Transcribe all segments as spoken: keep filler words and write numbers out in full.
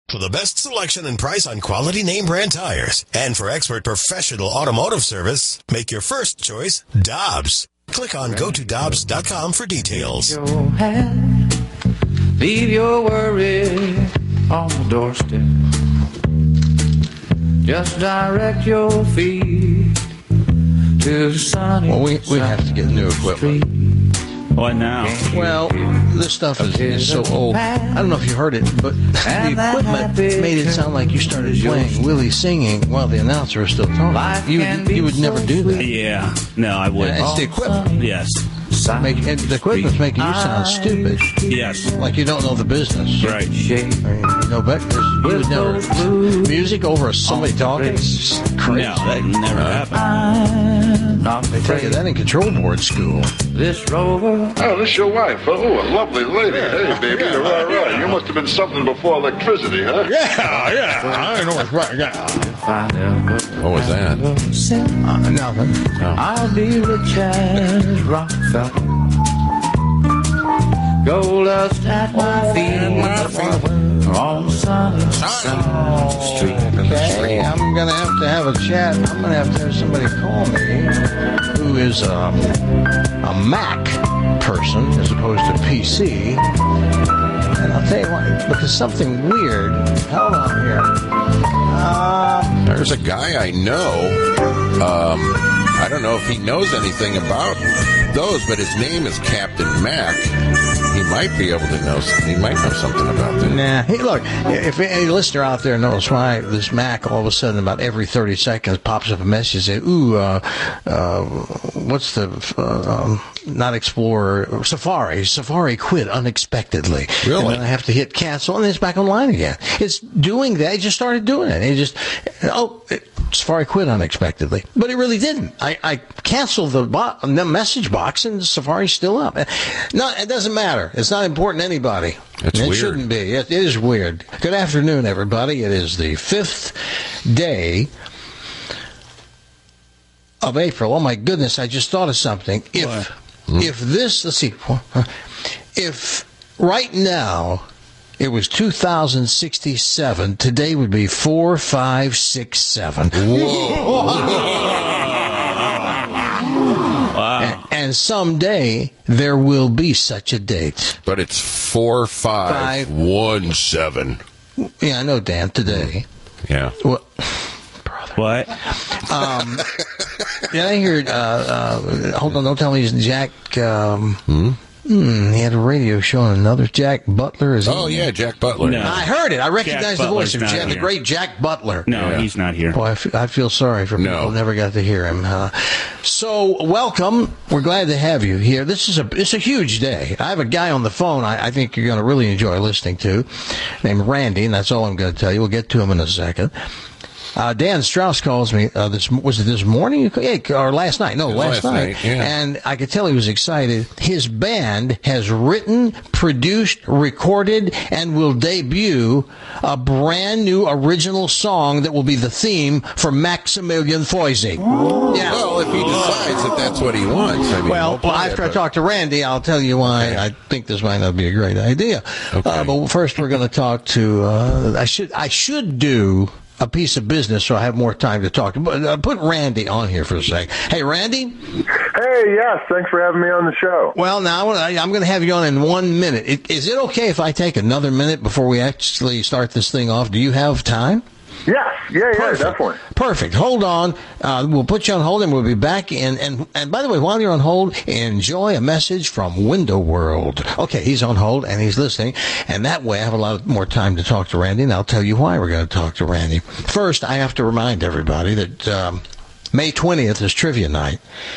For the best selection and price on quality name brand tires, and for expert professional automotive service, make your first choice Dobbs. Click on go to dobbs dot com for details. Your hand, leave your worry on the doorstep. Just direct your feet to the sunny Well, we, we have to get new equipment. What now? Well, this stuff is, is so old. I don't know if you heard it, but the equipment made it sound like you started playing Willie singing while the announcer was still talking. You would, you would never do that. Yeah. No, I wouldn't. Yeah, it's the equipment. Yes. Make, and the equipment's making you sound stupid. Yes. Like you don't know the business. Right. I mean, no, but you would never. Music over somebody talking? It's crazy. No, that never happened. They tell you that in control board school. This rover. Oh, this your wife. Oh, a lovely lady. Hey, baby, you're all right. You must have been something before electricity, huh? Yeah, yeah. I know what's right. Yeah. What was that? Uh, nothing. No. I'll be rich as Rockefeller. Gold dust at my feet. On the sunny side street. Okay, I'm going to have to have a chat. I'm going to have to have somebody call me who is um, a Mac person as opposed to P C. And I'll tell you why, because something weird. Hold on here. Uh, There's a guy I know. Um, I don't know if he knows anything about those, but his name is Captain Mac. He might be able to know. He might know something about that. Nah. Hey, look, if any listener out there knows why this Mac all of a sudden about every thirty seconds pops up a message saying, ooh, uh, uh, what's the, uh, um, not Explorer, Safari. Safari quit unexpectedly. Really? And then I have to hit cancel, and then it's back online again. It's doing that. It just started doing it. It just, oh, it, Safari quit unexpectedly. But it really didn't. I, I canceled the, bo- the message box, and Safari's still up. No, it doesn't matter. It's not important to anybody. It's it weird. shouldn't be. It, it is weird. Good afternoon, everybody. It is the fifth day of April. Oh, my goodness. I just thought of something. If, What? if this, let's see, if right now it was two thousand sixty-seven, today would be four five six seven. Wow. And, and someday there will be such a date. But it's four five one seven. Yeah, I know, Dan, today. Yeah. Well, What? um, did I hear, uh, uh, hold on, don't tell me he's Jack, um, Hmm? hmm, he had a radio show on another Jack Butler. Is he? Oh, yeah, Jack Butler. No. I heard it. I recognize the voice of Butler's Jack, not the here. great Jack Butler. No, Yeah. he's not here. Boy, I, f- I feel sorry for people No. who never got to hear him. Uh, so, welcome. We're glad to have you here. This is a it's a huge day. I have a guy on the phone I, I think you're going to really enjoy listening to, named Randy, and that's all I'm going to tell you. We'll get to him in a second. Uh, Dan Strauss calls me, uh, this, was it this morning? Yeah, or last night? No, last, Last night. night, yeah. And I could tell he was excited. His band has written, produced, recorded, and will debut a brand new original song that will be the theme for Maximilian Foisy. Yeah. Well, if he decides that that's what he wants. I mean, Well, we'll play well, after it, I but- talk to Randy, I'll tell you why Okay. I think this might not be a great idea. Okay. Uh, but first, we're going to talk to. Uh, I should. I should do a piece of business so I have more time to talk. But uh, put Randy on here for a sec. Hey, Randy. Hey, yes, thanks for having me on the show. Well, now I- I'm going to have you on in one minute. It, is it okay if I take another minute before we actually start this thing off? Do you have time? Yes, yeah, yeah, Perfect. definitely. Perfect. Hold on. Uh, we'll put you on hold, and we'll be back. In, and and by the way, while you're on hold, enjoy a message from Window World. Okay, he's on hold, and he's listening. And that way, I have a lot more time to talk to Randy, and I'll tell you why we're going to talk to Randy. First, I have to remind everybody that um, May twentieth is Trivia Night.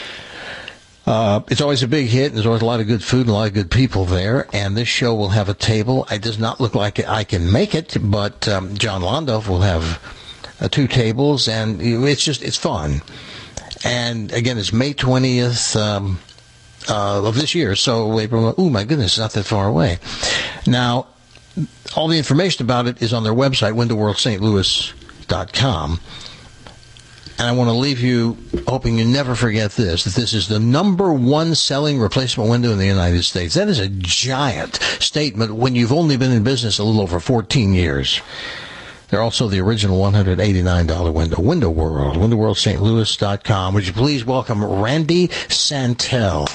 Uh, it's always a big hit, and there's always a lot of good food and a lot of good people there. And this show will have a table. It does not look like I can make it, but um, John Londoff will have uh, two tables, and it's just it's fun. And again, it's May twentieth um, uh, of this year. So April. Oh my goodness, it's not that far away. Now, all the information about it is on their website, window world st louis dot com. and I want to leave you hoping you never forget this, that this is the number one selling replacement window in the United States. That is a giant statement when you've only been in business a little over fourteen years. They're also the original one hundred eighty-nine dollars window. Window World, window world st louis dot com. Would you please welcome Randy Santel.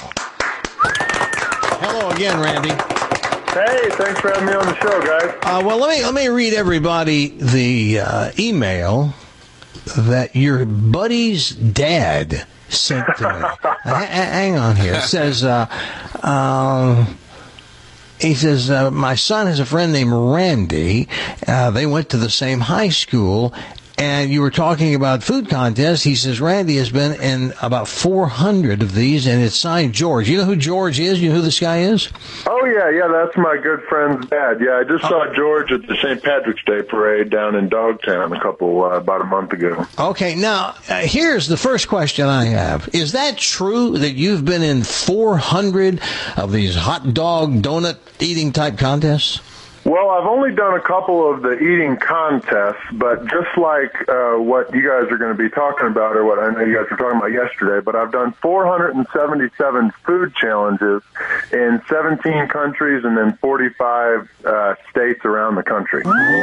Hello again, Randy. Hey, thanks for having me on the show, guys. Uh, well, let me let me read everybody the uh, email that your buddy's dad sent to me. uh, hang on here. It says, uh, uh, he says, uh, my son has a friend named Randy. Uh, they went to the same high school. And you were talking about food contests. He says Randy has been in about four hundred of these, and it's signed George. You know who George is? You know who this guy is? Oh, yeah, yeah, that's my good friend's dad. Yeah, I just saw George at the Saint Patrick's Day Parade down in Dogtown a couple, uh, about a month ago. Okay, now, uh, here's the first question I have. Is that true that you've been in four hundred of these hot dog, donut eating type contests? Well, I've only done a couple of the eating contests, but just like uh, what you guys are going to be talking about, or what I know you guys were talking about yesterday, but I've done four hundred seventy-seven food challenges in seventeen countries and then forty-five uh, states around the country.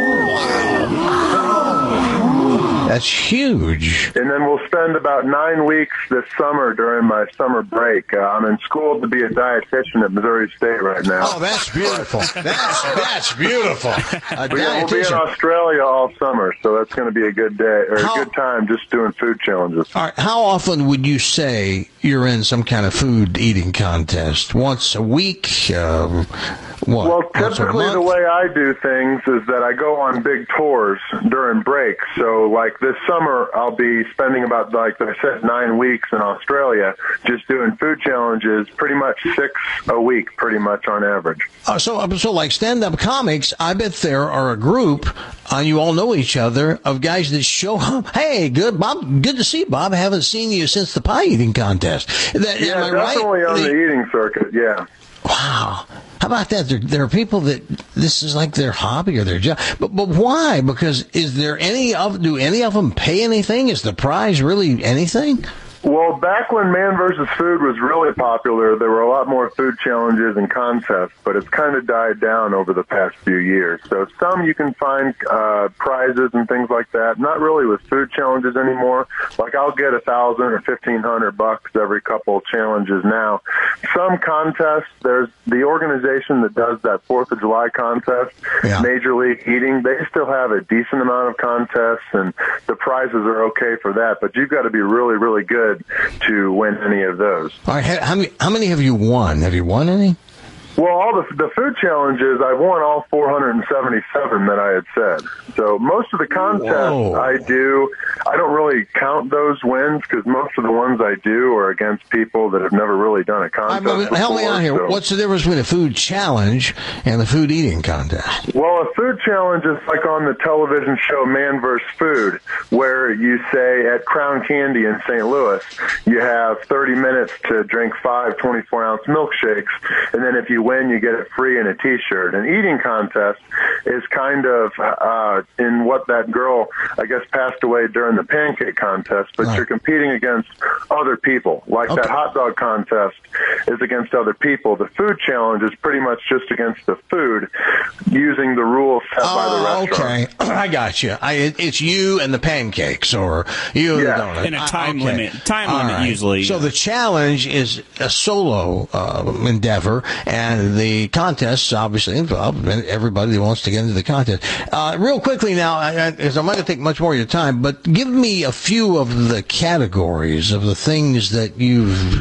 That's huge. And then we'll spend about nine weeks this summer during my summer break. Uh, I'm in school to be a dietitian at Missouri State right now. Oh, that's beautiful. That's that's beautiful. A But yeah, we'll be in dietitian. Australia all summer, so that's going to be a good day or How- a good time just doing food challenges. All right, how often would you say you're in some kind of food eating contest? Once a week? Uh, what? Well, once a typically the month? way I do things is that I go on big tours during breaks. So, like this summer, I'll be spending about, like I said, nine weeks in Australia just doing food challenges, pretty much six a week, pretty much on average. Uh, so, so like stand-up comics, I bet there are a group, uh, you all know each other, of guys that show up. Hey, good, Bob. Good to see you, Bob. I haven't seen you since the pie eating contest. That, Yeah, am I right? definitely on The- the eating circuit, yeah. Wow. How about that? There, there are people that this is like their hobby or their job. But, but why? Because is there any of, do any of them pay anything? Is the prize really anything? Well, back when Man versus. Food was really popular, there were a lot more food challenges and contests, but it's kind of died down over the past few years. So some you can find uh, prizes and things like that. Not really with food challenges anymore. Like I'll get a thousand or fifteen hundred bucks every couple of challenges now. Some contests, there's the organization that does that Fourth of July contest, Yeah. Major League Eating. They still have a decent amount of contests, and the prizes are okay for that. But you've got to be really, really good to win any of those. All right, how many, how many have you won? Have you won any? Well, all the the food challenges, I've won all four hundred seventy-seven that I had said. So most of the contests Whoa. I do, I don't really count those wins because most of the ones I do are against people that have never really done a I contest mean, before. help me out here. so- What's the difference between a food challenge and the food eating contest? Well, a food challenge is like on the television show Man versus. Food, where you say at Crown Candy in Saint Louis, you have thirty minutes to drink five twenty-four ounce milkshakes, and then if you win, you get it free in a T-shirt. An eating contest is kind of uh, in what that girl, I guess, passed away during the pancake contest, but Right. you're competing against other people. Like Okay. that hot dog contest is against other people. The food challenge is pretty much just against the food, using the rules set by the Oh, restaurant. okay. I got you. I, it- it's you and the pancakes, or you and Yeah. the donut. In a Ah, time okay. limit. Time All limit right. usually. So the challenge is a solo uh, endeavor, and the contests obviously involve everybody that wants to get into the contest. Uh, real quickly now, I, I, 'cause I'm not going to take much more of your time, but give me a few of the categories of the things that you've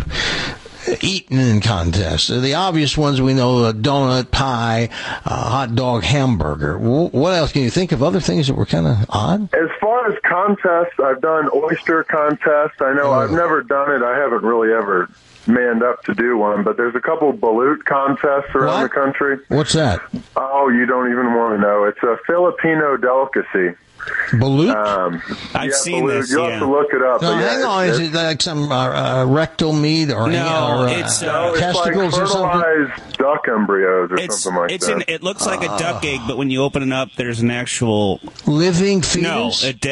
eaten in contests. The obvious ones we know: a donut, pie, uh, hot dog, hamburger. W- What else can you think of? Other things that were kind of odd? As far as contests, I've done oyster contests. I know Oh. I've never done it. I haven't really ever manned up to do one, but there's a couple balut contests around What? the country. What's that? Oh, you don't even want to know. It's a Filipino delicacy. Balut? Um, I've yeah, seen balut. this, You'll yeah. have to look it up. no, but yeah, hang on. it's- Is it like some uh, uh, rectal meat or, No, or uh, it's, uh, No, it's like testicles or something? fertilized duck embryos or It's something like it's that. an, it looks like a duck egg, but when you open it up, there's an actual Living no, fetus? a dead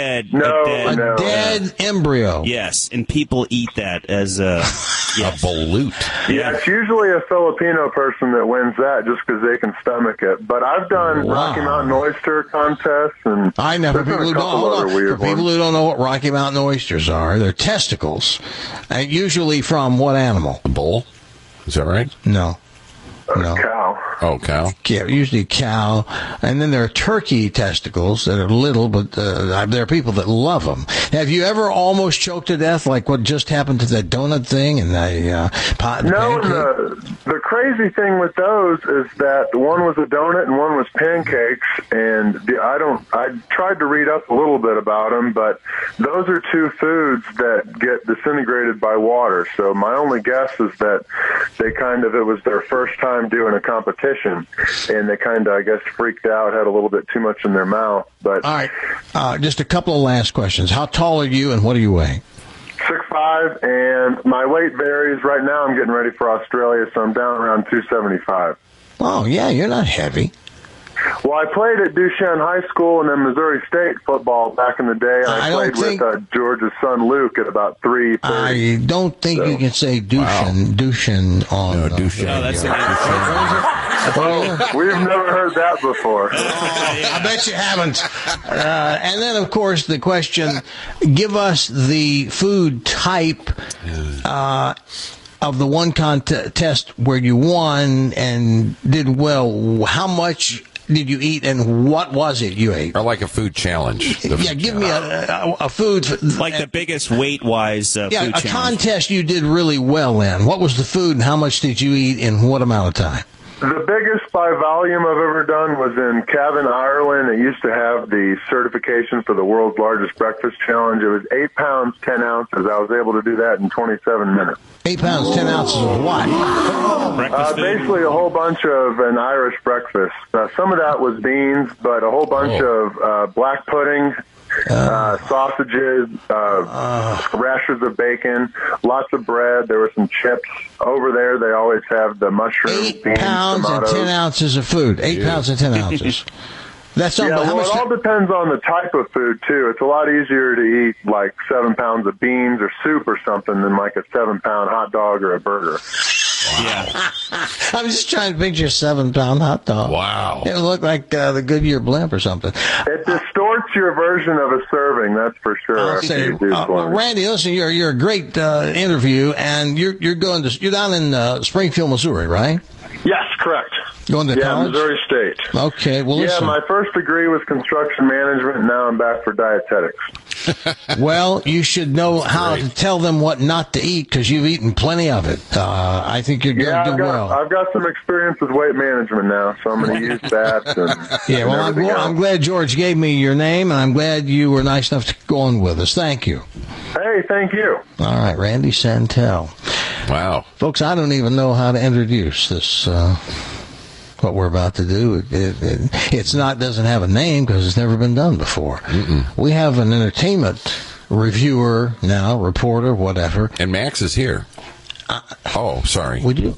dead. No, a dead, no. Dead embryo. Yes, and people eat that as a yes. A balut. Yeah, it's usually a Filipino person that wins that just because they can stomach it. But I've done Wow. Rocky Mountain oyster contests, and I never. there's been People a who don't, couple hold other on. For weird people ones. who don't know what Rocky Mountain oysters are, they're testicles, and usually from what animal? A bull? Is that right? No, A no. cow. Oh, cow. Yeah, usually cow, and then there are turkey testicles that are little, but uh, there are people that love them. Have you ever almost choked to death, like what just happened to that donut thing and the uh, pot? No, pancake? the, the crazy thing with those is that one was a donut and one was pancakes, and the, I don't. I tried to read up a little bit about them, but those are two foods that get disintegrated by water. So my only guess is that they kind of it was their first time doing a competition, and they kind of I guess freaked out, had a little bit too much in their mouth. But All right, uh, just a couple of last questions. How tall are you, and what do you weigh? six five, and my weight varies. Right now, I'm getting ready for Australia, so I'm down around two seventy-five. Oh, yeah, you're not heavy. Well, I played at Duchesne High School and then Missouri State football back in the day. And I, I don't played think- with uh, George's son Luke at about three thirty. I don't think So- you can say Dushin, Dushin on. No, uh, Dushin. No, that's radio. an Well, we've never heard that before. I bet you haven't. Uh, and then, of course, the question: give us the food type uh, of the one contest where you won and did well. How much did you eat, and what was it you ate? Or like a food challenge. The Yeah, food give me challenge. a, a, a food. like the biggest weight-wise uh, yeah, food a challenge. contest you did really well in. What was the food, and how much did you eat in what amount of time? The biggest by volume I've ever done was in Cavan, Ireland. It used to have the certification for the world's largest breakfast challenge. It was eight pounds, ten ounces. I was able to do that in twenty-seven minutes. Eight pounds, ten ounces of what? Breakfast Uh, food. basically, a whole bunch of an Irish breakfast. Uh, some of that was beans, but a whole bunch Oh. of uh, black pudding, uh, sausages, uh, rashers of bacon, lots of bread. There were some chips. Over there, they always have the mushrooms, Eight beans, pounds and tomatoes. ten ounces of food. Eight pounds and ten ounces. That's Yeah, unbelievable. well, How it all much? depends on the type of food, too. It's a lot easier to eat like seven pounds of beans or soup or something than like a seven-pound hot dog or a burger. Yeah. I'm just trying to picture a seven-pound hot dog. Wow. It would look like uh, the Goodyear blimp or something. It distorts your version of a serving, that's for sure. I'll after say, you do uh, well, one. Randy, listen, you're you're a great uh, interview, and you're you're going to you're down in uh, Springfield, Missouri, right? Yes, correct. Going to Yeah, college? Missouri State. Okay, well, Yeah, listen. my first degree was construction management, and now I'm back for dietetics. Well, you should know how to tell them what not to eat because you've eaten plenty of it. Uh, I think you're going Yeah, to I've do got, well. I've got some experience with weight management now, so I'm going to use that. And, Yeah, well, and I'm, everything gl- else. I'm glad George gave me your name, and I'm glad you were nice enough to go on with us. Thank you. Hey, thank you. All right, Randy Santel. Wow. Folks, I don't even know how to introduce this, uh, what we're about to do. It, it, it, it's not, doesn't have a name because it's never been done before. Mm-mm. We have an entertainment reviewer now, reporter, whatever. And Max is here. Oh, sorry. Would you?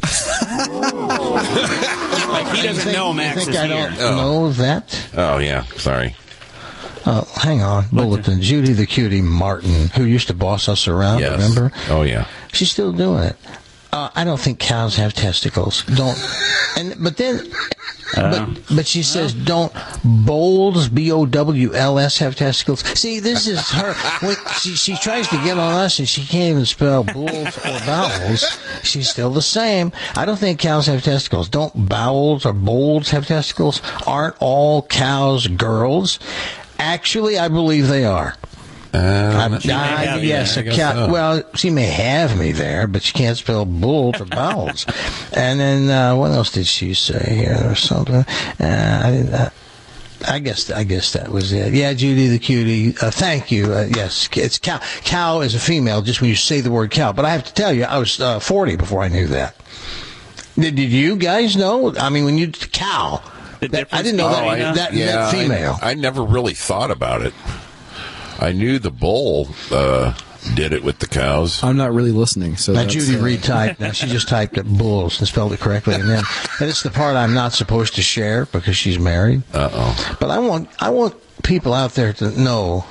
Like he doesn't know Max you think is I here. don't Oh. know that? Oh, yeah. Sorry. Uh, hang on. Bulletin. Judy the Cutie Martin, who used to boss us around, Yes. remember? Oh, yeah. She's still doing it. Uh, I don't think cows have testicles. Don't. And but then, but but she says don't bowls B O W L S have testicles. See, this is her. When she she tries to get on us and she can't even spell bulls or bowels. She's still the same. I don't think cows have testicles. Don't bowels or bowls have testicles? Aren't all cows girls? Actually, I believe they are. Um, I, I, have you yes, there, a I guess cow. so. Well, she may have me there, but she can't spell bulls or bowels. And then uh, what else did she say here or something? Uh, I, didn't, uh, I guess I guess that was it. Yeah, Judy the Cutie. Uh, thank you. Uh, yes, it's cow. Cow is a female. Just when you say the word cow. But I have to tell you, I was uh, forty before I knew that. Did, did you guys know? I mean, when you cow, The that, I difference didn't know that, between, uh, that yeah, meant female. I, I never really thought about it. I knew the bull uh, did it with the cows. I'm not really listening. So Now, that's, Judy uh, retyped. Now, she just typed it bulls and spelled it correctly. And then, and it's the part I'm not supposed to share because she's married. Uh-oh. But I want, I want people out there to know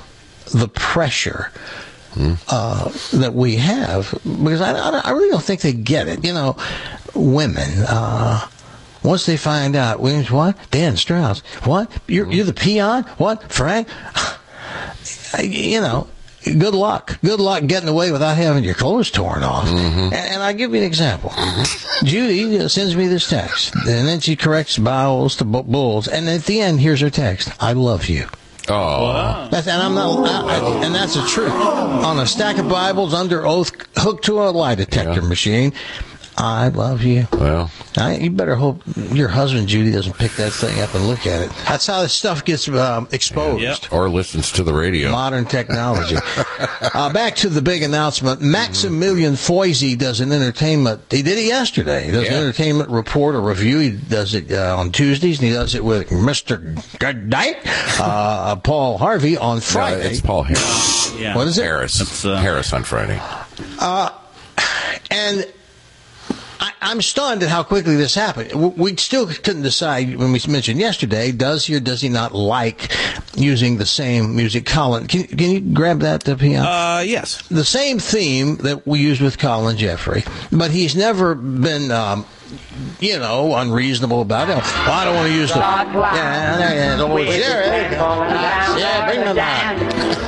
the pressure uh, that we have, because I, I really don't think they get it. You know, women, uh, once they find out, Williams, what? Dan Strauss, what? You're, you're the peon? What? Frank? You know, good luck. Good luck getting away without having your clothes torn off. Mm-hmm. And, and I'll give you an example. Judy sends me this text, and then she corrects vowels to bu- bulls, and at the end, here's her text. I love you. Oh, that's, and I'm not, I, I, and that's the truth. On a stack of Bibles under oath, hooked to a lie detector yeah. machine. I love you. Well, I, you better hope your husband, Judy, doesn't pick that thing up and look at it. That's how this stuff gets um, exposed. Yep. Or listens to the radio. Modern technology. uh, back to the big announcement. Maximilian Foisey does an entertainment. He did it yesterday. He does yeah. an entertainment report or review. He does it uh, on Tuesdays, and he does it with Mister Goodnight, uh, Paul Harvey on Friday. No, it's Paul Harris. Yeah. What is it? Harris. Uh, Harris on Friday. Uh, and... I, I'm stunned at how quickly this happened. We still couldn't decide when we mentioned yesterday, does he or does he not like using the same music? Colin, can, can you grab that, the piano? Uh, yes. The same theme that we used with Colin Jeffrey, but he's never been... Um, you know, unreasonable about it. Well, I don't want to use the... Yeah, there, always, there, yeah, bring them on.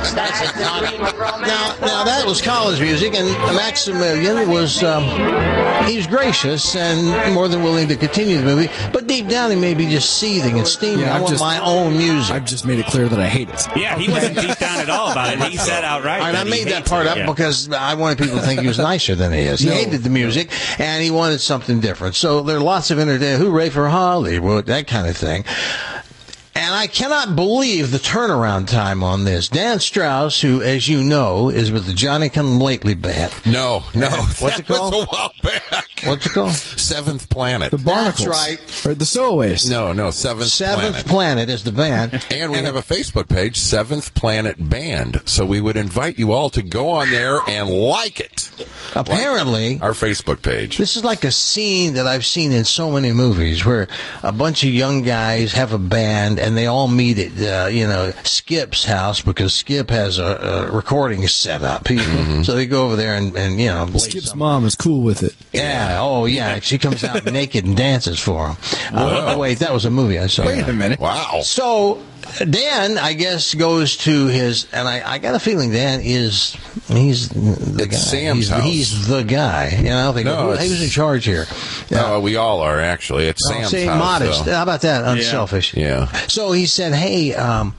Now, now, that was Colin's music, and Maximilian was, um, he was gracious and more than willing to continue the movie, but deep down he may be just seething and steaming. Yeah, I want just, my own music. I've just made it clear that I hate it. Yeah, he wasn't deep down at all about it. He said outright and that I made that part it, up yeah. because I wanted people to think he was nicer than he is. He no. hated the music, and he wanted something different. So there are lots of entertainment, hooray for Hollywood, that kind of thing. And I cannot believe the turnaround time on this. Dan Strauss, who, as you know, is with the Johnny Come Lately band. No, no. What's that it called? was a while back. What's it called? Seventh Planet. The Barnacles. That's right. Or the Stowaways. No, no, Seventh, Seventh Planet. Planet is the band. And we and have a Facebook page, Seventh Planet Band. So we would invite you all to go on there and like it. Apparently, like our Facebook page. This is like a scene that I've seen in so many movies where a bunch of young guys have a band and they all meet at, uh, you know, Skip's house because Skip has a, a recording set up. Mm-hmm. So they go over there and, and you know. Skip's mom is cool with it. Yeah. Oh, yeah. She comes out naked and dances for him. Uh, oh, wait, that was a movie I saw. Wait a minute. Wow. So Dan, I guess, goes to his, and I, I got a feeling Dan is, he's the it's guy. Sam's he's, house. He's the guy. You know, they no, go, he was in charge here. No, uh, we all are, actually. It's oh, Sam's say house. modest. Though. How about that? Unselfish. Yeah. So he said, hey, um,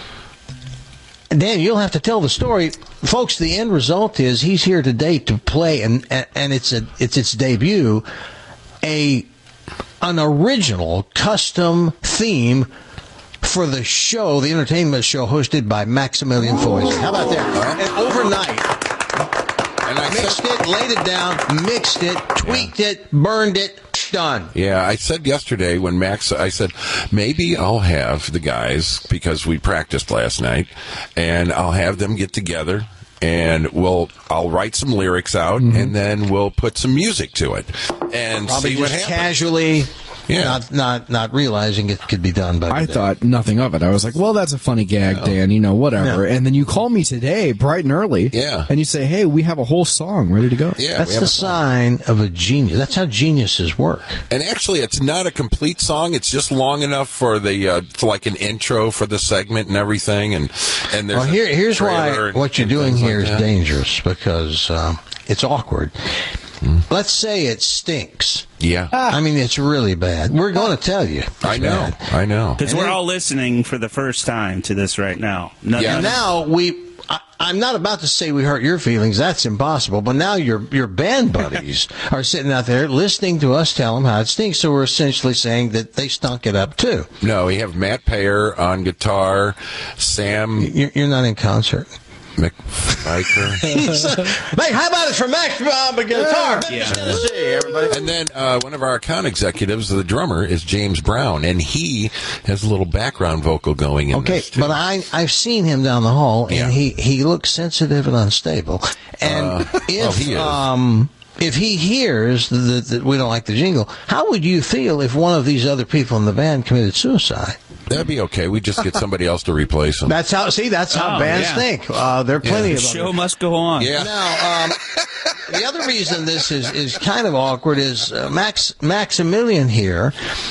Dan, you'll have to tell the story. Folks, the end result is he's here today to play, and, and it's a, it's its debut, a an original custom theme for the show, the entertainment show hosted by Maximilian Foisey. How about that? And overnight, and I mixed said, it, laid it down, mixed it, tweaked yeah. it, burned it, done. Yeah, I said yesterday when Max, I said, maybe I'll have the guys, because we practiced last night, and I'll have them get together. And we'll, I'll write some lyrics out, mm-hmm. and then we'll put some music to it, and Probably see what just happens. Casually, yeah. not not not realizing it could be done. By I the thought nothing of it. I was like, well, that's a funny gag, no. Dan. You know, whatever. No. And then you call me today, bright and early, yeah, and you say, hey, we have a whole song ready to go. Yeah, that's the sign of a genius. That's how geniuses work. And actually, it's not a complete song. It's just long enough for the uh, for like an intro for the segment and everything. And and there's well, here, here's why and, what you're and doing here like is dangerous. Because um, it's awkward. Mm. Let's say it stinks. Yeah. I mean, it's really bad. We're going to tell you. I know. Bad. I know. Because we're all listening for the first time to this right now. None yeah. And now we... I, I'm not about to say we hurt your feelings. That's impossible. But now your your band buddies are sitting out there listening to us tell them how it stinks. So we're essentially saying that they stunk it up, too. No, we have Matt Payer on guitar, Sam... You're, you're not in concert. Mick Biker. Mate, how about it for Max Bob guitar? Yeah. Tennessee, everybody. And then uh, one of our account executives, the drummer, is James Brown, and he has a little background vocal going in okay, this, too. but I, I've seen him down the hall, and yeah. he, he looks sensitive and unstable. And uh, if... oh, he is. Um, If he hears that, that we don't like the jingle, how would you feel if one of these other people in the band committed suicide? That'd be okay. We just get somebody else to replace him. That's how. See, that's how Oh, bands yeah. think. Uh, there are plenty The of show other- must go on. Yeah. Now, um, the other reason this is, is kind of awkward is uh, Max Maximilian here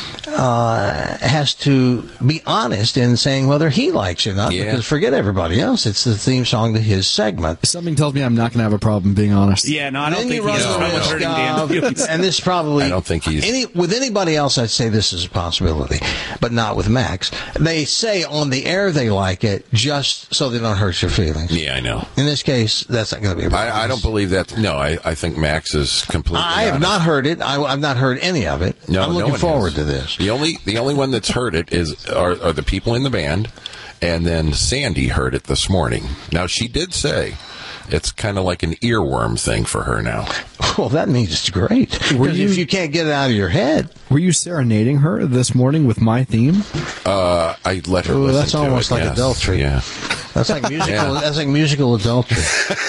uh, has to be honest in saying whether he likes it or not. Yeah. Because forget everybody else; it's the theme song to his segment. Something tells me I'm not going to have a problem being honest. Yeah, no, I don't Then think you he's run the fun with risk hurting Dan of- Hughes. and this probably I don't think he's- any with anybody else. I'd say this is a possibility, but not with Max. They say on the air they like it just so they don't hurt your feelings. Yeah, I know. In this case, that's not going to be a problem. I, I don't believe that. No, I, I think Max is completely. I have honest. not heard it. I, I've not heard any of it. No, I'm no looking one forward has. to this. The only the only one that's heard it is are, are the people in the band, and then Sandy heard it this morning. Now she did say it's kind of like an earworm thing for her now. Well, that means it's great. Were Because you- if you can't get it out of your head, Were you serenading her this morning with my theme? Uh, I let her. Ooh, listen that's to almost it, like yes. adultery. Yeah. that's like musical. Yeah. That's like musical adultery.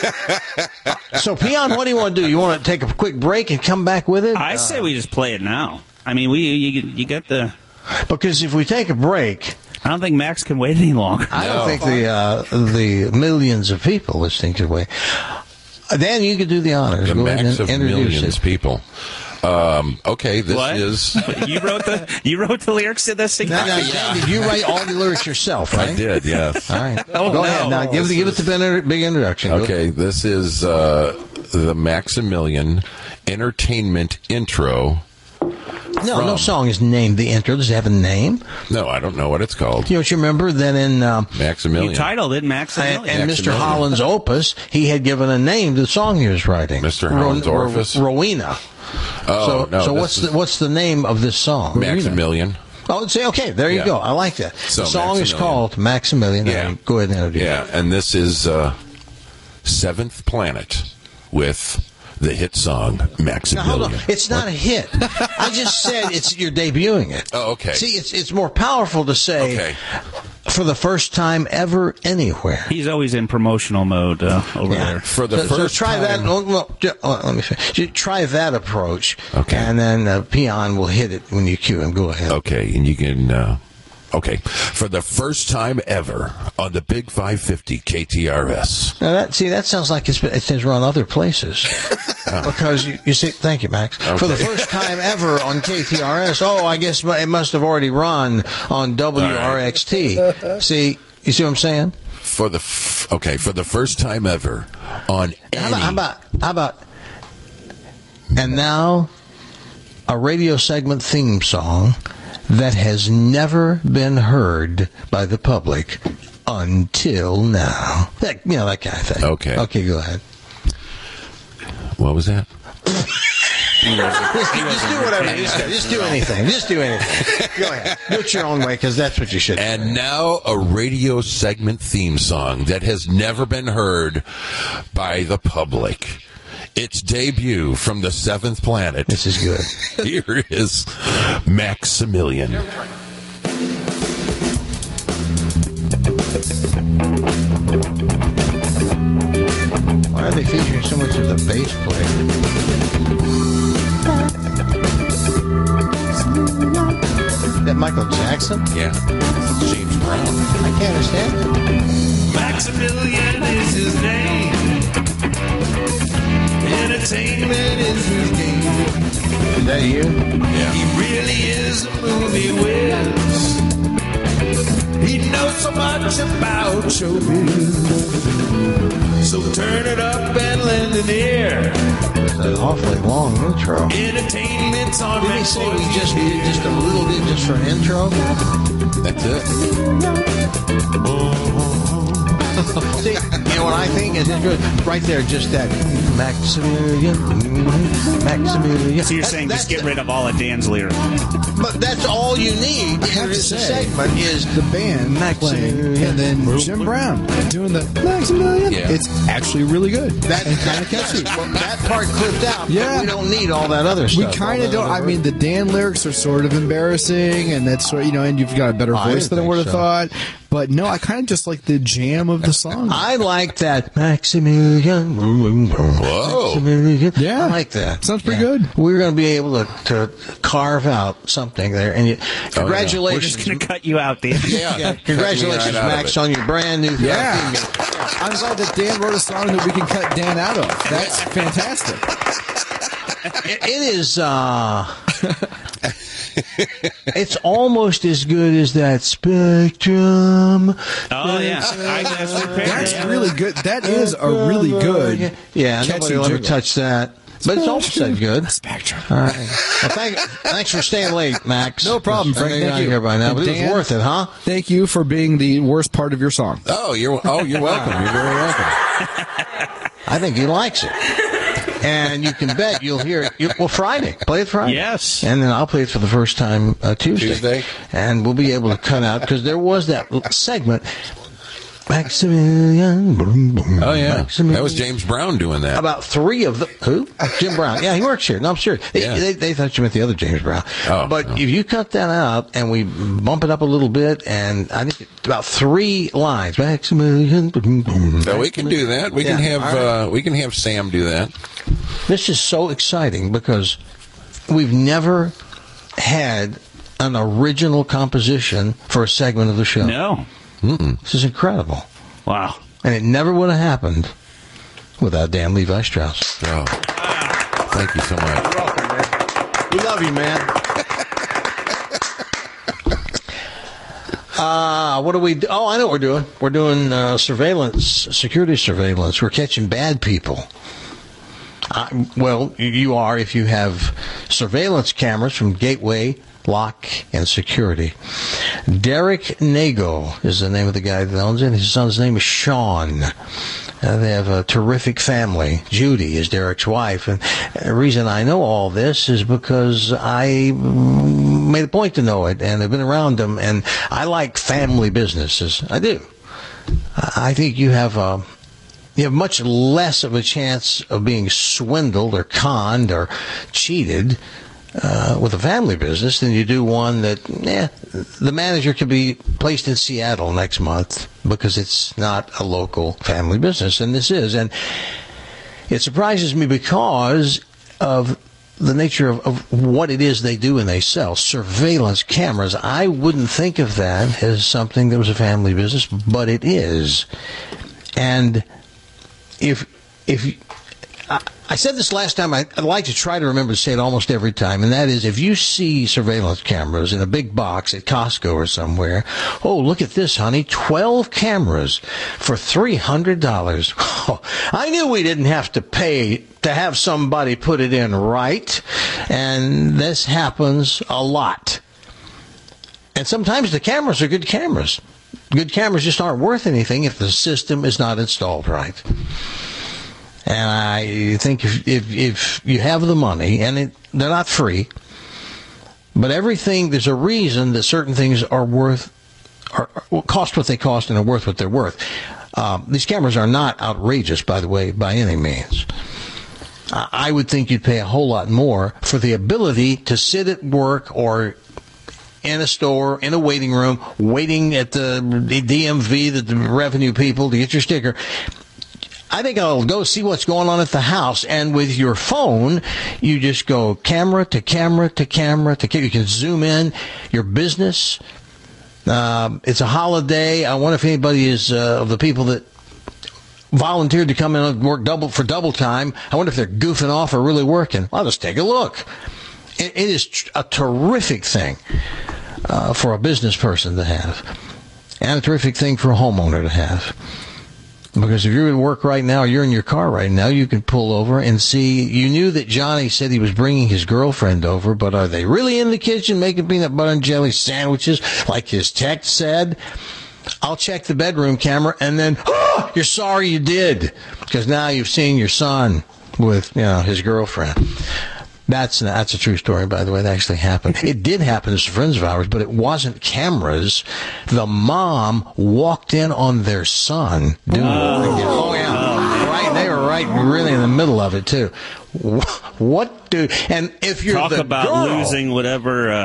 So, Peon, what do you want to do? You want to take a quick break and come back with it? I say we just play it now. I mean, we you, you get the. Because if we take a break, I don't think Max can wait any longer. I No. don't think the uh, the millions of people listening to wait. Uh, Dan, you could do the honors. The Go ahead max and of introduce millions it. people. Um, okay, this What? is. you wrote the you wrote the lyrics to this thing. Now, now, Dan, did you write all the lyrics yourself? Right? I did, yes. All right. Oh, Go no. ahead. Now, give, the, give it the big, big introduction. Go. Okay, this is uh, the Maximilian Entertainment intro. No, no From- song is named the intro. Does it have a name? No, I don't know what it's called. You know, you remember that in um, Maximilian. You titled it Max and, Maximilian. and Mister Maximilian. Holland's opus, he had given a name to the song he was writing. Mister Holland's Ro- Orpheus? Ro- Rowena. Oh, so, no, so this what's is the, what's the name of this song? Maximilian. Oh, say okay. There you Yeah. go. I like that. So, the song is Maximilian. called Maximilian. Yeah. Now, go ahead and introduce Yeah, it. and this is uh, Seventh Planet with the hit song Now, hold on. Maximilian. It's not a hit. I just said it's you're debuting it. Oh, okay. See, it's it's more powerful to say Okay. for the first time ever anywhere. He's always in promotional mode uh, over Yeah. there. For the so, so first try that. time. No, no, ju- uh, let me say, ju- try that approach. Okay. And then uh, Peon will hit it when you cue him. Go ahead. Okay, and you can. Uh, okay, for the first time ever on the Big five fifty K T R S. Now that see that sounds like it's, it says run other places because you, you see. Thank you, Max. For the Okay. first time ever on K T R S. Oh, I guess it must have already run on W R X T. See, you see what I'm saying? For the f- okay, for the first time ever on How any. about, how about how about and now a radio segment theme song that has never been heard by the public until now. That, you know, that kind of thing. Okay. Okay, go ahead. What was that? Just, just do whatever. Just, just do anything. Just do anything. Go ahead. Do it your own way because that's what you should. And now a radio segment theme song that has never been heard by the public. Its debut from the Seventh Planet. This is good. Here is Maximilian. Why are they featuring so much of the bass player? That Michael Jackson? Yeah. James Brown. I can't understand it. Maximilian is his name. Entertainment is his game. Is that you? Yeah. He really is a movie whiz. He knows so much about showbiz. So turn it up and lend an ear. It's an awfully long intro. Entertainment's on Did he Max say we just did just a little bit just for an intro? That's it. See, you know what I think is good? Right there, just that Maximilian, Maximilian. So you're That- saying just that's get rid of all of Dan's lyrics? the- But that's all you need. I have to This say, segment is the band playing, and then Jim Brown doing the Maximilian. Yeah. It's actually really good. that and kind of catchy. Well, that part clipped out. Yeah. But we don't need all that other We stuff. kind all of that don't. I other- mean, the Dan lyrics are sort of embarrassing, and that's sort you know, and you've got a better I voice didn't than I think would have so. thought. but no, I kind of just like the jam of the song. I like that Maximilian. Whoa. Maximilian. Yeah. I like that. Sounds pretty Yeah. good. We're going to be able to, to carve out something there. And you, We're congratulations. just going to cut you out, Dan. Yeah. Yeah, congratulations, Right out of Max, it. on your brand new Yeah. theme. I'm glad that Dan wrote a song that we can cut Dan out of. That's fantastic. It, it is. Uh, it's almost as good as that Spectrum. Oh, yeah. I guess we picked That's it. really good. That is a really good. Yeah, catchy nobody will ever jingle. touch that. But it's also said good. Spectrum. All right. Well, thank, thanks for staying late, Max. No problem, I Frank. know you're Thank out you. here by now, And but it Dan, was worth it, huh? Thank you for being the worst part of your song. Oh, you're oh, you're welcome. You're very welcome. I think he likes it. And you can bet you'll hear it. You, well, Friday. Play it Friday. Yes. And then I'll play it for the first time uh, Tuesday. Tuesday. And we'll be able to cut out, because there was that l- segment. Maximilian. Boom, boom, Oh yeah, Maximilian. that was James Brown doing that. About three of them. Who? Jim Brown. Yeah, he works here. No, I'm serious. They, Yeah. they, they thought you meant the other James Brown. Oh, but no. if you cut that out and we bump it up a little bit, and I think about three lines. Maximilian. Boom, boom, So we can do that. We can Yeah, have all right. uh, we can have Sam do that. This is so exciting because we've never had an original composition for a segment of the show. No. Mm-mm. This is incredible. Wow. And it never would have happened without Dan Levi Strauss. Oh, thank you so much. You're welcome, man. We love you, man. Uh, what do we do? Oh, I know what we're doing. We're doing uh, surveillance, security surveillance. We're catching bad people. Uh, well, you are if you have surveillance cameras from Gateway, Lock, and Security. Derek Nago is the name of the guy that owns it. His son's name is Sean. Uh, they have a terrific family. Judy is Derek's wife. And the reason I know all this is because I mm, made a point to know it, and I've been around them, and I like family businesses. I do. I think you have a... You have much less of a chance of being swindled or conned or cheated uh, with a family business than you do one that, eh, the manager could be placed in Seattle next month because it's not a local family business, and this is. And it surprises me because of the nature of, of what it is they do and they sell. Surveillance cameras. I wouldn't think of that as something that was a family business, but it is. And If if you, I, I said this last time, I, I'd like to try to remember to say it almost every time, and that is, if you see surveillance cameras in a big box at Costco or somewhere, oh, look at this, honey, twelve cameras for three hundred dollars. Oh, I knew we didn't have to pay to have somebody put it in, right? And this happens a lot. And sometimes the cameras are good cameras. Good cameras just aren't worth anything if the system is not installed right. And I think if if, if you have the money, and it, they're not free, but everything, there's a reason that certain things are worth, are, are cost what they cost and are worth what they're worth. Um, these cameras are not outrageous, by the way, by any means. I would think you'd pay a whole lot more for the ability to sit at work or in a store, in a waiting room, waiting at the D M V, the revenue people, to get your sticker. I think I'll go see what's going on at the house. And with your phone, you just go camera to camera to camera to camera. You can zoom in your business. Um, it's a holiday. I wonder if anybody is uh, of the people that volunteered to come in and work double for double time. I wonder if they're goofing off or really working. I'll just take a look. It, it is tr- a terrific thing uh, for a business person to have, and a terrific thing for a homeowner to have. Because if you're at work right now, or you're in your car right now, you can pull over and see. You knew that Johnny said he was bringing his girlfriend over, but are they really in the kitchen making peanut butter and jelly sandwiches like his text said? I'll check the bedroom camera, and then, oh, you're sorry you did, because now you've seen your son with, you know, his girlfriend. That's that's a true story, by the way. That actually happened. It did happen to some friends of ours, but it wasn't cameras. The mom walked in on their son doing Oh. it. Oh, yeah. Right. They were right really in the middle of it, too. What do... And if you're Talk the about girl, losing whatever uh,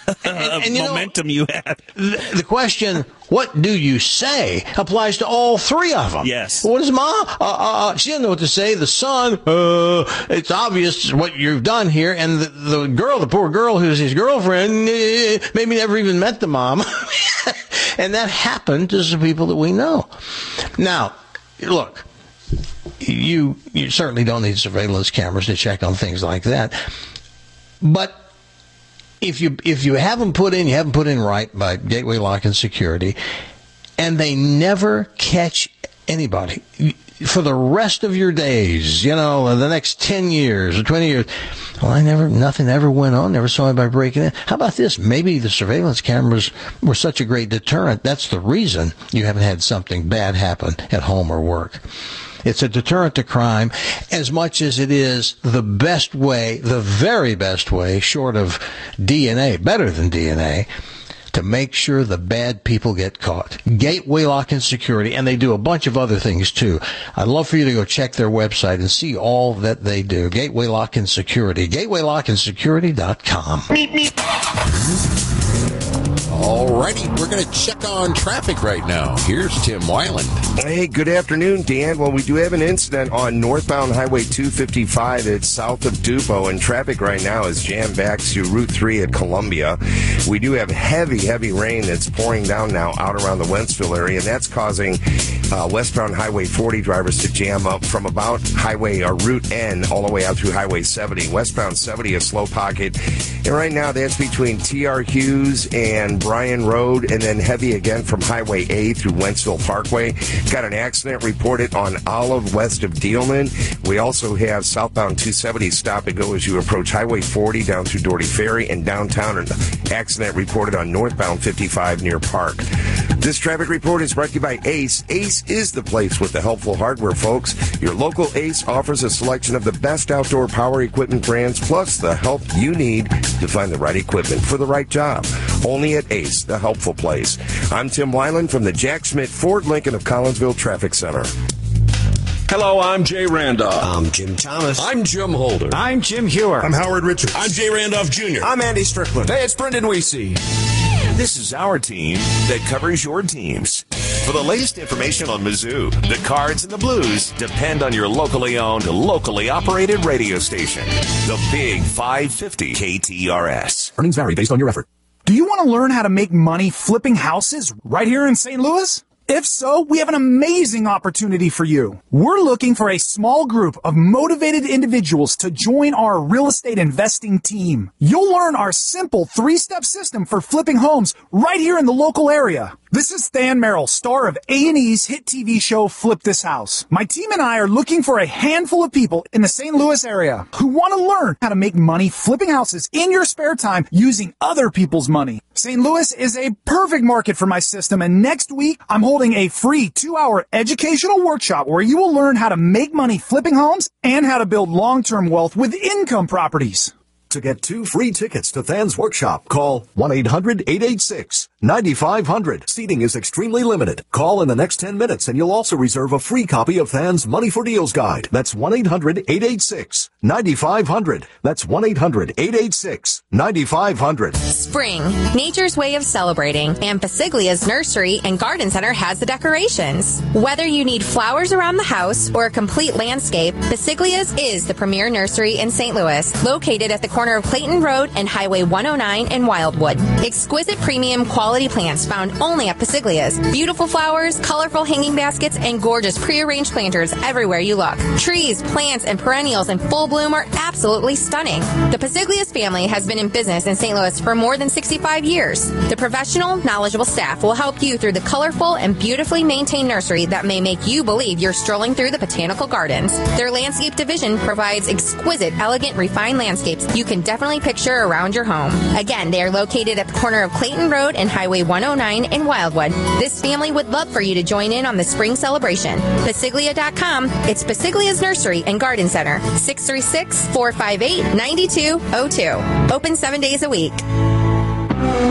and, and you momentum know, you had. The, the question, what do you say, applies to all three of them. Yes. What is Mom? Uh, uh, she doesn't know what to say. The son, uh, it's obvious what you've done here. And the, the girl, the poor girl who's his girlfriend, uh, maybe never even met the mom. And that happened to some people that we know. Now, look, you you certainly don't need surveillance cameras to check on things like that. But if you if you haven't put in, you haven't put in right by Gateway Lock and Security, and they never catch anybody for the rest of your days, you know, the next ten years or twenty years. Well, I never, nothing ever went on, never saw anybody breaking in. How about this? Maybe the surveillance cameras were such a great deterrent. That's the reason you haven't had something bad happen at home or work. It's a deterrent to crime as much as it is the best way, the very best way, short of D N A, better than D N A, to make sure the bad people get caught. Gateway Lock and Security, and they do a bunch of other things too. I'd love for you to go check their website and see all that they do. Gateway Lock and Security. gateway lock and security dot com. Alrighty, we're going to check on traffic right now. Here's Tim Weiland. Hey, good afternoon, Dan. Well, we do have an incident on northbound Highway two fifty-five. It's south of Dupo, and traffic right now is jammed back to Route three at Columbia. We do have heavy, heavy rain that's pouring down now out around the Wentzville area, and that's causing uh, westbound Highway forty drivers to jam up from about Highway or Route N all the way out through Highway seventy. Westbound seventy, a slow pocket. And right now, that's between T R Hughes and Bryan Road, and then heavy again from Highway A through Wentzville Parkway. Got an accident reported on Olive west of Dealman. We also have southbound two seventy stop and go as you approach Highway forty down through Doherty Ferry and downtown. An accident reported on northbound fifty-five near Park. This traffic report is brought to you by Ace. Ace is the place with the helpful hardware, folks. Your local Ace offers a selection of the best outdoor power equipment brands, plus the help you need to find the right equipment for the right job. Only at Ace, the helpful place. I'm Tim Weiland from the Jack Schmidt Ford Lincoln of Collinsville Traffic Center. Hello, I'm Jay Randolph. I'm Jim Thomas. I'm Jim Holder. I'm Jim Hewer. I'm Howard Richards. I'm Jay Randolph Junior I'm Andy Strickland. Hey, it's Brendan Weesey. This is our team that covers your teams. For the latest information on Mizzou, the Cards, and the Blues, depend on your locally owned, locally operated radio station. The Big five fifty K T R S. Earnings vary based on your effort. Do you want to learn how to make money flipping houses right here in Saint Louis? If so, we have an amazing opportunity for you. We're looking for a small group of motivated individuals to join our real estate investing team. You'll learn our simple three-step system for flipping homes right here in the local area. This is Than Merrill, star of A and E's hit T V show Flip This House. My team and I are looking for a handful of people in the Saint Louis area who want to learn how to make money flipping houses in your spare time using other people's money. Saint Louis is a perfect market for my system, and next week I'm holding a free two-hour educational workshop where you will learn how to make money flipping homes and how to build long-term wealth with income properties. To get two free tickets to Than's workshop, call one eight hundred eight eight six nine five zero zero. Seating is extremely limited. Call in the next ten minutes and you'll also reserve a free copy of Than's Money for Deals Guide. That's one eight hundred eight eight six nine five zero zero. That's one eight hundred eight eight six nine five zero zero. Spring, nature's way of celebrating, and Pasiglia's Nursery and Garden Center has the decorations. Whether you need flowers around the house or a complete landscape, Pasiglia's is the premier nursery in Saint Louis, located at the corner of Clayton Road and Highway one oh nine in Wildwood. Exquisite premium quality plants found only at Pasiglia's. Beautiful flowers, colorful hanging baskets, and gorgeous pre-arranged planters everywhere you look. Trees, plants, and perennials in full bloom are absolutely stunning. The Pasiglia's family has been in business in Saint Louis for more than sixty-five years. The professional, knowledgeable staff will help you through the colorful and beautifully maintained nursery that may make you believe you're strolling through the botanical gardens. Their landscape division provides exquisite, elegant, refined landscapes you can definitely picture around your home. Again, they are located at the corner of Clayton Road and Highway one oh nine in Wildwood. This family would love for you to join in on the spring celebration. Pasiglia dot com. It's Pasiglia's Nursery and Garden Center. six three six, four five eight, nine two zero two. Open seven days a week.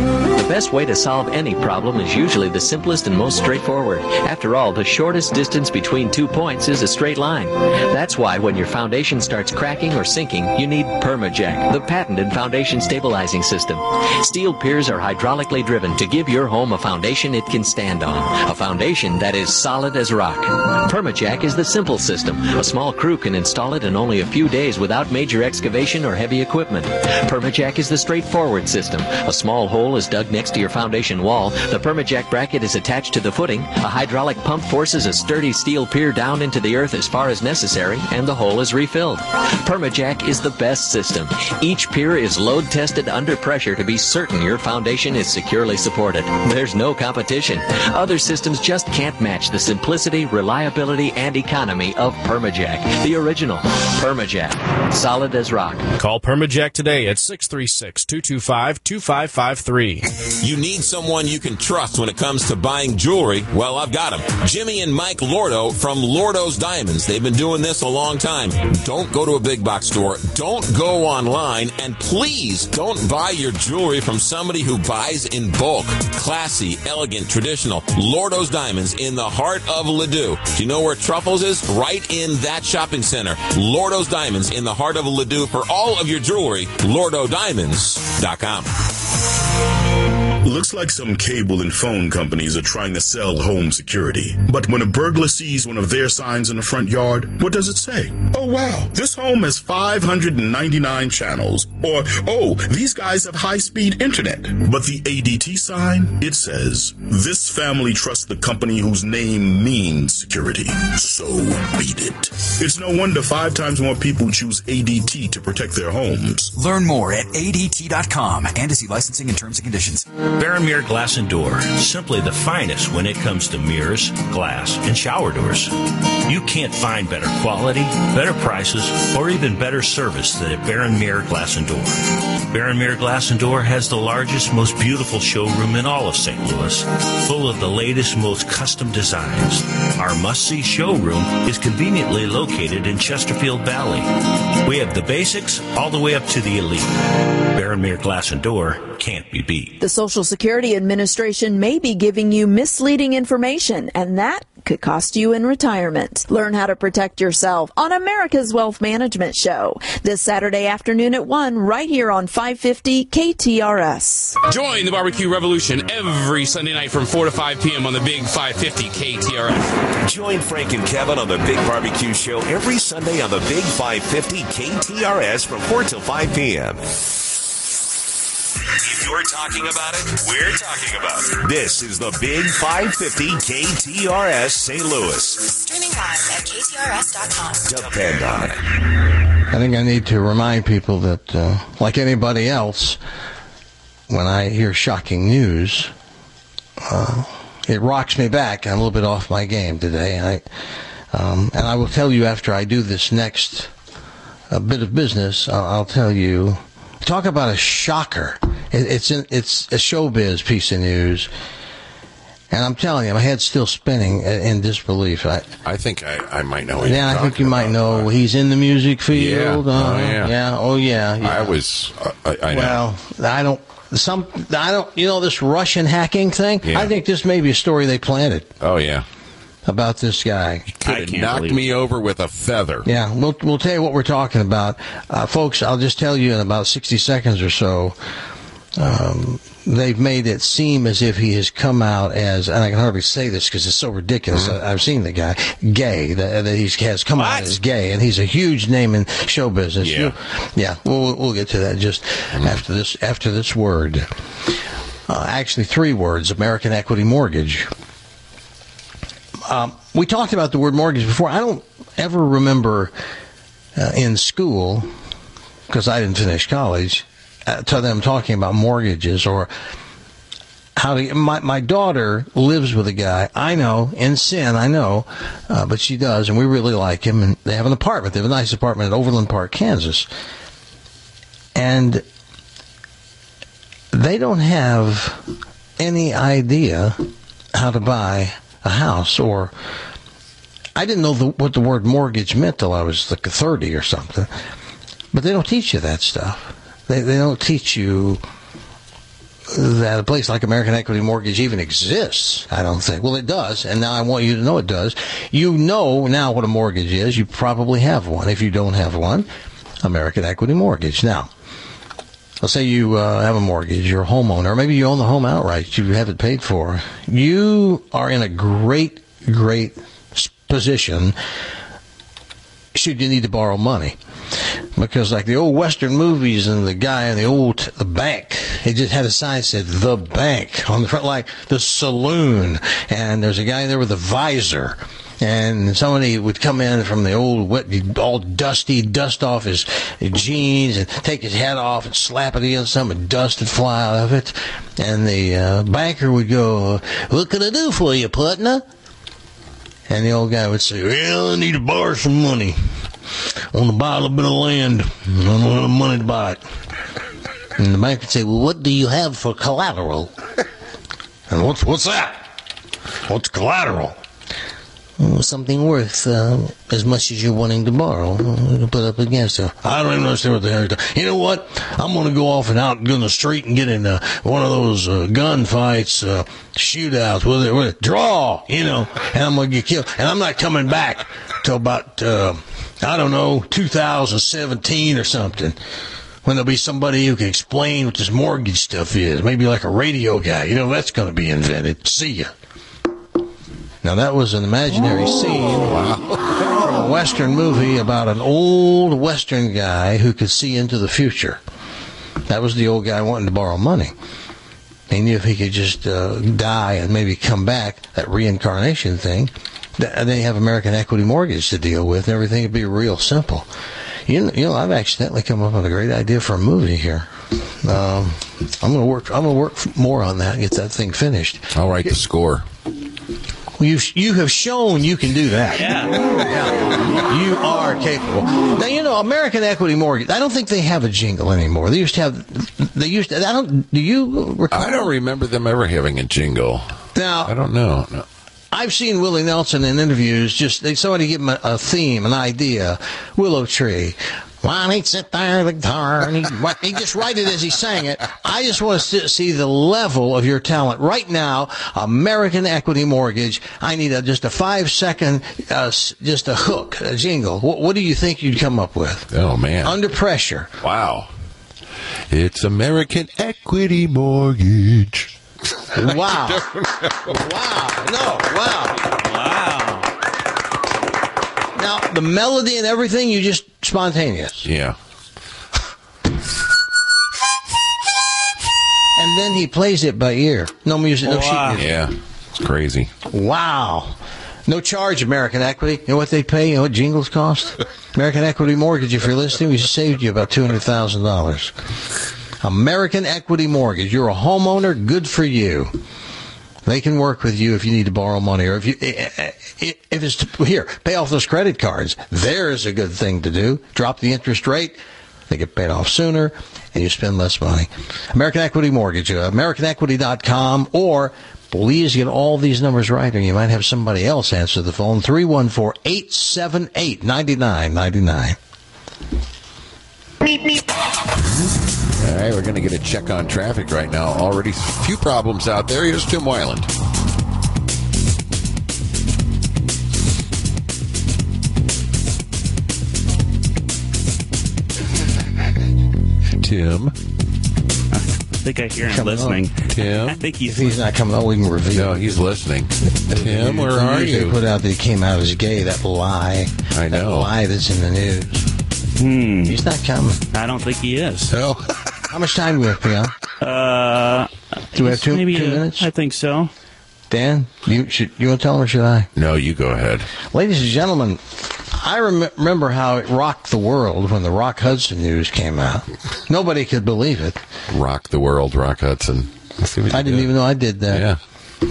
The best way to solve any problem is usually the simplest and most straightforward. After all, the shortest distance between two points is a straight line. That's why when your foundation starts cracking or sinking, you need Permajack, the patented foundation stabilizing system. Steel piers are hydraulically driven to give your home a foundation it can stand on, a foundation that is solid as rock. Permajack is the simple system. A small crew can install it in only a few days without major excavation or heavy equipment. Permajack is the straightforward system. A small hole is dug next to your foundation wall. The Permajack bracket is attached to the footing. A hydraulic pump forces a sturdy steel pier down into the earth as far as necessary, and the hole is refilled. Permajack is the best system. Each pier is load tested under pressure to be certain your foundation is securely supported. There's no competition. Other systems just can't match the simplicity, reliability, and economy of Permajack, the original Permajack, solid as rock. Call Permajack today at six three six, two two five, two five five three. You need someone you can trust when it comes to buying jewelry? Well, I've got them. Jimmy and Mike Lordo from Lordo's Diamonds. They've been doing this a long time. Don't go to a big box store. Don't go online. And please don't buy your jewelry from somebody who buys in bulk. Classy, elegant, traditional. Lordo's Diamonds in the heart of Ladue. Do you know where Truffles is? Right in that shopping center. Lordo's Diamonds in the heart of Ladue. For all of your jewelry, lordo diamonds dot com. Looks like some cable and phone companies are trying to sell home security. But when a burglar sees one of their signs in the front yard, what does it say? Oh, wow, this home has five hundred ninety-nine channels. Or, oh, these guys have high-speed internet. But the A D T sign, it says, this family trusts the company whose name means security. So beat it. It's no wonder five times more people choose A D T to protect their homes. Learn more at A D T dot com and to see licensing and terms and conditions. Baron Mirror Glass and Door, simply the finest when it comes to mirrors, glass, and shower doors. You can't find better quality, better prices, or even better service than at Baron Mirror Glass and Door. Baron Mirror Glass and Door has the largest, most beautiful showroom in all of Saint Louis, full of the latest, most custom designs. Our must-see showroom is conveniently located in Chesterfield Valley. We have the basics all the way up to the elite. Baron Mirror Glass and Door can't be beat. The Social Security Administration may be giving you misleading information, and that could cost you in retirement. Learn how to protect yourself on America's Wealth Management Show this Saturday afternoon at one right here on five fifty K T R S. Join the barbecue revolution every Sunday night from four to five p.m. on the Big five fifty K T R S. Join Frank and Kevin on the Big Barbecue Show every Sunday on the Big five fifty K T R S from four till five p.m. If you're talking about it, we're talking about it. This is the Big five fifty K T R S Saint Louis. Streaming live at K T R S dot com. Depend on it. I think I need to remind people that, uh, like anybody else, when I hear shocking news, uh, it rocks me back. I'm a little bit off my game today. I, um, and I will tell you after I do this next uh, bit of business, I'll, I'll tell you. Talk about a shocker. It, it's in, it's a showbiz piece of news. And I'm telling you, my head's still spinning in disbelief. I, I think I, I might know. What yeah, I think you might know. He's in the music field. Yeah. Uh, oh yeah. Yeah. Oh yeah. yeah. I was. Uh, I, I know. Well, I don't. Some. I don't. You know this Russian hacking thing. Yeah. I think this may be a story they planted. Oh yeah. About this guy. Could have knocked me over with a feather. Yeah, we'll we'll tell you what we're talking about, uh, folks. I'll just tell you in about sixty seconds or so. Um, they've made it seem as if he has come out as, and I can hardly say this because it's so ridiculous. Mm-hmm. I, I've seen the guy gay that, that he has come what? out as gay, and he's a huge name in show business. Yeah, you, yeah. We'll we'll get to that just mm-hmm. after this after this word. Uh, actually, three words: American Equity Mortgage. Um, we talked about the word mortgage before. I don't ever remember uh, in school, because I didn't finish college, uh, to them talking about mortgages or how to. My, my daughter lives with a guy I know in sin, I know, uh, but she does, and we really like him. And they have an apartment. They have a nice apartment in Overland Park, Kansas, and they don't have any idea how to buy a house. Or I didn't know the, what the word mortgage meant till I was like thirty or something. But they don't teach you that stuff. They they don't teach you that a place like American Equity Mortgage even exists. I don't think. Well, it does, and now I want you to know it does. You know now what a mortgage is. You probably have one. If you don't have one, American Equity Mortgage. Now, let's say you uh, have a mortgage, you're a homeowner, or maybe you own the home outright, you have it paid for. You are in a great, great position should you need to borrow money. Because like the old Western movies and the guy in the old the bank, it just had a sign that said the bank on the front, like the saloon, and there's a guy there with a visor. And somebody would come in from the old, wet, all dusty, dust off his jeans and take his hat off and slap it against something, and dust would fly out of it. And the uh, banker would go, "What can I do for you, partner?" And the old guy would say, "Well, I need to borrow some money. I want to buy a little bit of land. I don't have the money to buy it." And the banker would say, "Well, what do you have for collateral?" "And what's what's that? What's collateral?" "Well, something worth uh, as much as you're wanting to borrow uh, to put up against it." "I don't even understand what the hell you're talking. You know what? I'm going to go off and out in the street and get in uh, one of those uh, gunfights, uh, shootouts with it, with it, draw, you know, and I'm going to get killed. And I'm not coming back till about, uh, I don't know, two thousand seventeen or something, when there'll be somebody who can explain what this mortgage stuff is. Maybe like a radio guy. You know, that's going to be invented. See ya." Now, that was an imaginary scene from a Western movie about an old Western guy who could see into the future. That was the old guy wanting to borrow money. He knew if he could just uh, die and maybe come back, that reincarnation thing, th- they have American Equity Mortgage to deal with, and everything would be real simple. You know, you know, I've accidentally come up with a great idea for a movie here. Um, I'm going to work. I'm going to work more on that and get that thing finished. I'll write the score. Well, you you have shown you can do that. Yeah. yeah. You are capable. Now, you know, American Equity Mortgage, I don't think they have a jingle anymore. They used to have, they used to, I don't, do you recall? I don't remember them ever having a jingle. Now, I don't know. No. I've seen Willie Nelson in interviews, just, they somebody give him a, a theme, an idea, Willow Tree. Well, he'd sit there with the guitar, and he'd, he'd just write it as he sang it. I just want to see the level of your talent. Right now, American Equity Mortgage, I need a, just a five-second, uh, just a hook, a jingle. What, what do you think you'd come up with? Oh, man. Under pressure. Wow. It's American Equity Mortgage. Wow. Wow. No, wow. Wow. Now, the melody and everything, you just spontaneous. Yeah. And then he plays it by ear. No music, no Wow. sheet music. Yeah. It's crazy. Wow. No charge, American Equity. You know what they pay? You know what jingles cost? American Equity Mortgage, if you're listening, we saved you about two hundred thousand dollars. American Equity Mortgage. You're a homeowner, good for you. They can work with you if you need to borrow money, or if you, if it's to, here, pay off those credit cards. There's a good thing to do. Drop the interest rate. They get paid off sooner, and you spend less money. American Equity Mortgage, uh, American Equity dot com, or please get all these numbers right, or you might have somebody else answer the phone. three one four, eight seven eight, nine nine nine nine. All right, we're going to get a check on traffic right now. Already a few problems out there. Here's Tim Weiland. Tim. I think I hear him Coming listening. up. Tim. I think he's. If he's not coming on, we can reveal. No, he's listening. Tim, where are They you? put out that he came out as gay. That lie. I know. That lie that's in the news. Hmm. He's not coming. I don't think he is. No. How much time do we have, Leon? Uh, Do we have two, maybe two uh, minutes? I think so. Dan, you should you want to tell him or should I? No, you go ahead. Ladies and gentlemen, I rem- remember how it rocked the world when the Rock Hudson news came out. Nobody could believe it. Rock the world, Rock Hudson. Let's see what I you didn't did. even know I did that. Yeah.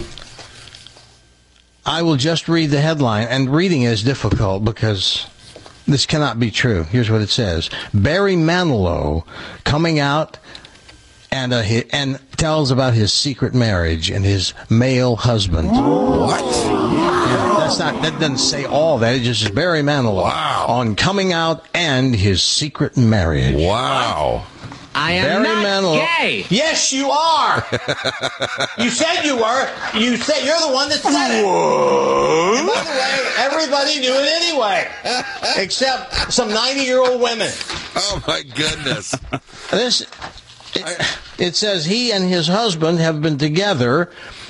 I will just read the headline, and reading is difficult because this cannot be true. Here's what it says. Barry Manilow coming out and uh, he, and tells about his secret marriage and his male husband. What? Yeah, that's not, that doesn't say all that. It just says Barry Manilow Wow. on coming out and his secret marriage. Wow. I am Barry not Manilow. gay. Yes, you are. You said you were. You said you're the one that said it. Whoa. And by the way, everybody knew it anyway, except some ninety-year-old women. Oh my goodness! This it, it says he and his husband have been together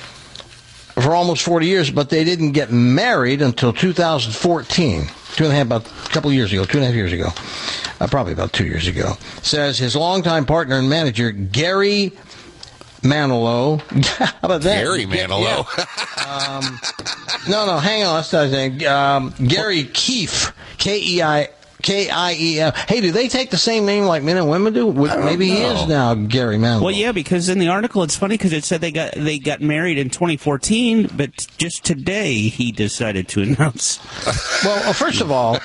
for almost forty years, but they didn't get married until two thousand fourteen. Two and a half, about a couple of years ago, two and a half years ago, uh, probably about two years ago. Says his longtime partner and manager, Gary Manilow. How about that? Gary Manilow. Yeah. um, no, no, hang on. That's not his name. Um, Gary Keefe. K E I K I E F. Hey, do they take the same name like men and women do? Maybe he is now Gary Manilow. Well, yeah, because in the article it's funny because it said they got they got married in twenty fourteen, but just today he decided to announce. Well, first of all,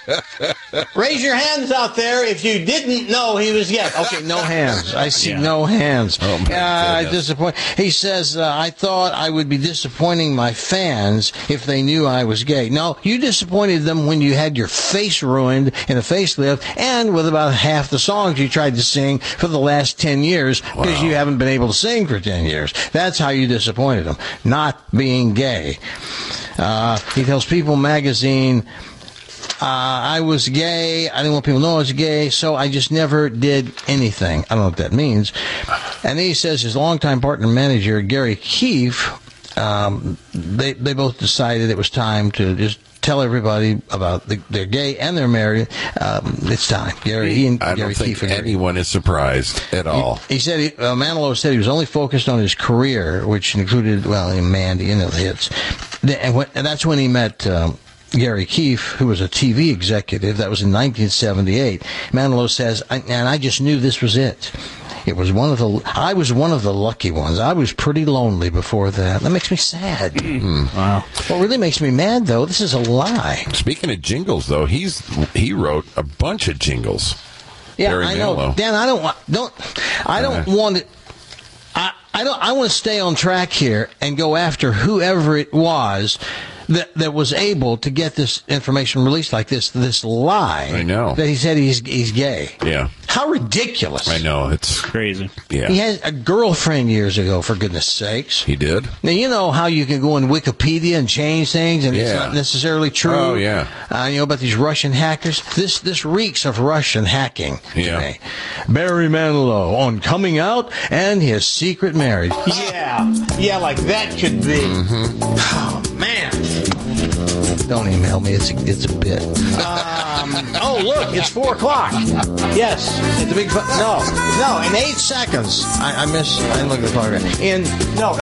raise your hands out there if you didn't know he was gay. Okay, no hands. I see Yeah. no hands. Oh, my uh, goodness. disappoint. He says, uh, I thought I would be disappointing my fans if they knew I was gay. No, you disappointed them when you had your face ruined in a facelift and with about half the songs you tried to sing for the last ten years because Wow. you haven't been able to sing for ten years. That's how you disappointed them, not being gay. Uh, he tells People magazine, uh, I was gay. I didn't want people to know I was gay, so I just never did anything. I don't know what that means. And then he says his longtime partner and manager, Gary Keefe, um, they, they both decided it was time to just tell everybody about the, they're gay and they're married. Um, it's time. Gary, he and I Gary don't think Keefe. anyone is surprised at all. He, he said, he, uh, Manilow said he was only focused on his career, which included, well, Mandy, you know, the hits. And, when, and that's when he met um, Gary Keefe, who was a T V executive. That was in nineteen seventy-eight. Manilow says, I, and I just knew this was it. It was one of the. I was one of the lucky ones. I was pretty lonely before that. That makes me sad. Mm. Wow. What really makes me mad, though, this is a lie. Speaking of jingles, though, he's he wrote a bunch of jingles. Yeah, Barry I know, Manilow. Dan. I don't want. Don't. I don't Uh. want to. I. I don't. I want to stay on track here and go after whoever it was that that was able to get this information released like this. This lie. I know that he said he's he's gay. Yeah. How ridiculous! I know it's crazy. Yeah. He had a girlfriend years ago, for goodness sakes. He did. Now, you know how you can go on Wikipedia and change things, and it's Yeah. not necessarily true. Oh, yeah. Uh, you know about these Russian hackers? This this reeks of Russian hacking Yeah. to me. Barry Manilow on coming out and his secret marriage. Yeah. Yeah, like that could be. Mm-hmm. Oh, man. Don't email me. It's a, it's a bit. Um, oh, look, it's four o'clock. Yes, it's a big. No, no, in eight seconds. I, I miss. I didn't look at the clock. In no.